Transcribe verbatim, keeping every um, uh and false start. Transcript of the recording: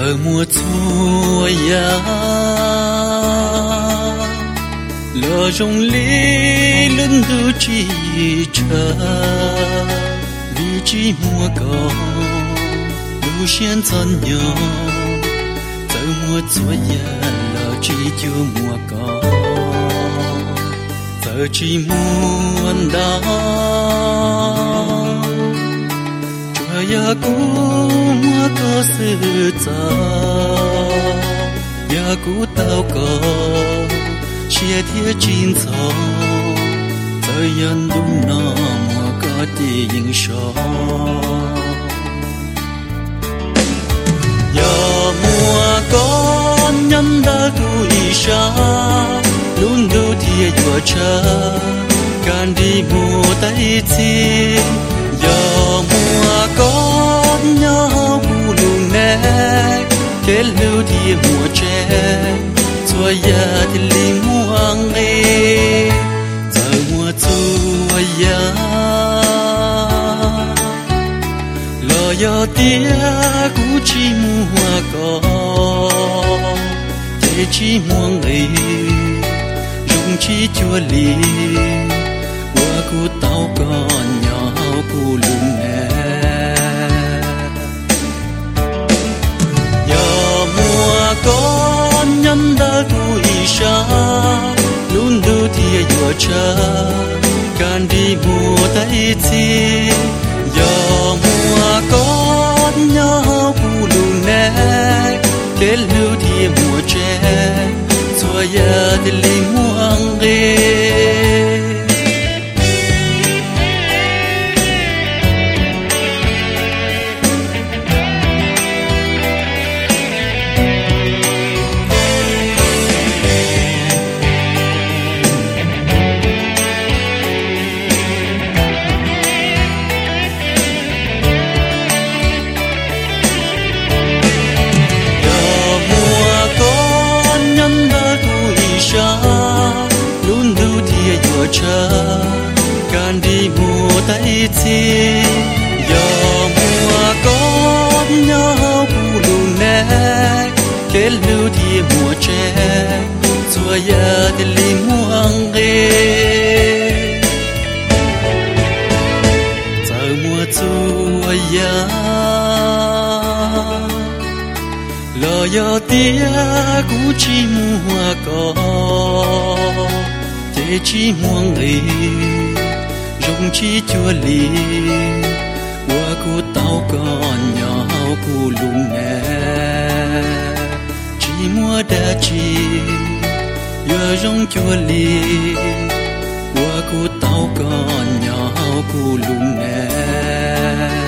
giờ mùa xuôi ya lỡ rong lý lưng đưa chi chờ vì chỉ mùa cầu đủ xiên chân nhỏ giờ mùa xuôi ya lỡ chỉ chưa mùa cầu giờ chỉ muốn đó ya ku mua có sự ta ya ku tao có chia thiệt chín số thời gian đúng nó mua có tiếng số ya mua con nhân đã tuổi xa luôn đủ thiệt vừa chờ can đi mua tay chi giờ mùa con nhớ bu lùng nè kết lưu thì mùa trẻ xua ya thì li muang nghe giờ mùa xua ya lo ya tia cũ chỉ mùa con thế chỉ muang nghe dùng chỉ chua li qua cũ tao con nhỏ cu lùng nè giờ mùa con nhân đã tuổi xa luôn đưa thì vừa chờ can đi mùa tay chi giờ mùa con nhớ cu lùng nè kết lưu thì mùa trẻ xua ya thì li muang nghe luôn lưu thì vừa chờ can đi mùa tay chi giờ mùa con nhớ bu lùng nè kết lưu thì mùa trẻ xua ya thì li muang nghe giờ mùa xua ya lo ya tia cũ chỉ mùa có thế chỉ muang lì dùng chỉ chua lì qua cũ tao còn nhỏ cũ lùng nè chỉ mua đã chỉ giờ dùng chua lì qua cũ tao còn nhỏ cũ lùng nè